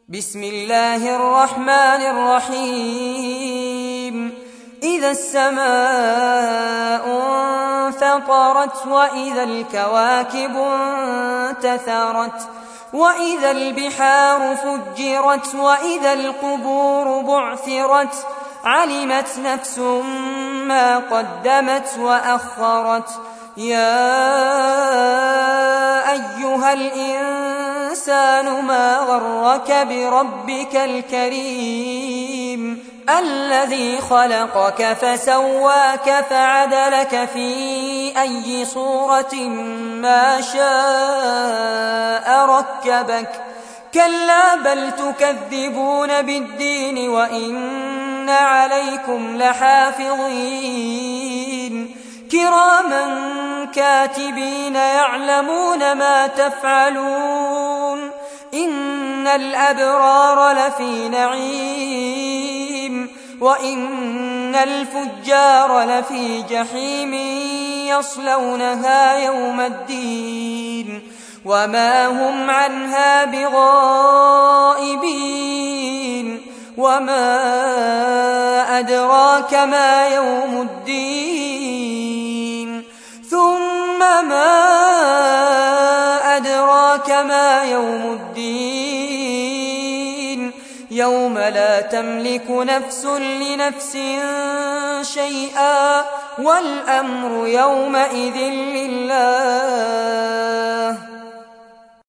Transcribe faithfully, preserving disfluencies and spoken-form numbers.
بسم الله الرحمن الرحيم. إذا السماء انفطرت وإذا الكواكب انتثرت وإذا البحار فجرت وإذا القبور بعثرت علمت نفس ما قدمت وأخرت. يا أيها الإنسان ما غرك بربك الكريم الذي خلقك فسواك فعدلك في أي صورة ما شاء ركبك. كلا بل تكذبون بالدين وإن عليكم لحافظين كراما كاتبين يعلمون ما تفعلون. إن الأبرار لفي نعيم وإن الفجار لفي جحيم يصلونها يوم الدين وما هم عنها بغائبين. وما أدراك ما يوم الدين ثم ما أدراك ما يوم الدين يوم لا تملك نفس لنفس شيئا والأمر يومئذ لله.